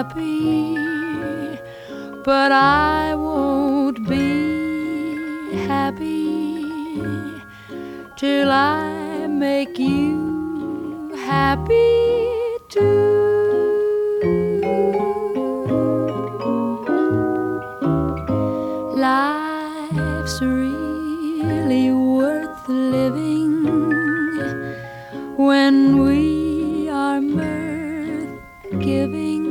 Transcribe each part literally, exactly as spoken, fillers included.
happy, but I won't be happy till I make you happy too. Life's really worth living when we are mirth giving.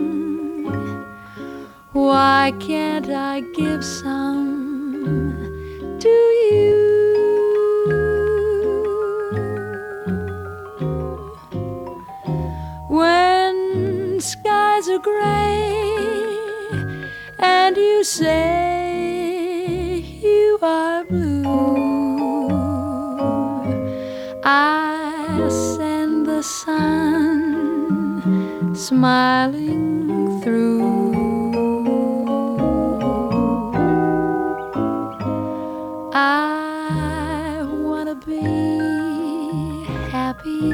Why can't I give some to you? When skies are gray and you say you are blue, I send the sun smiling through. I wanna be happy,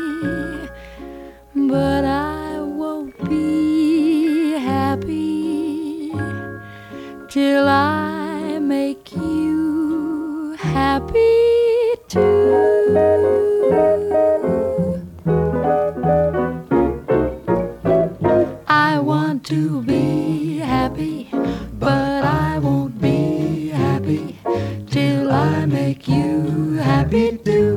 but I won't be happy till I make you happy too. I want to be happy, but I won't be happy till I make you happy too.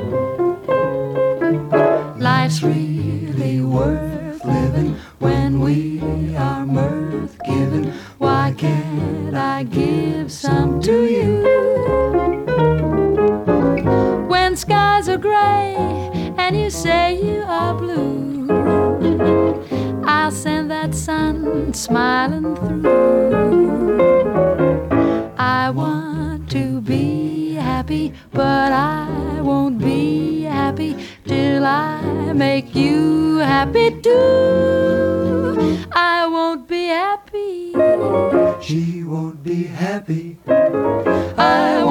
Life's really worth living when we are mirth giving. Why can't I give some to you? When skies are gray and you say you are blue, I'll send that sun smiling through. I want to be happy, but I won't be happy till I make you happy too. I won't be happy. She won't be happy. I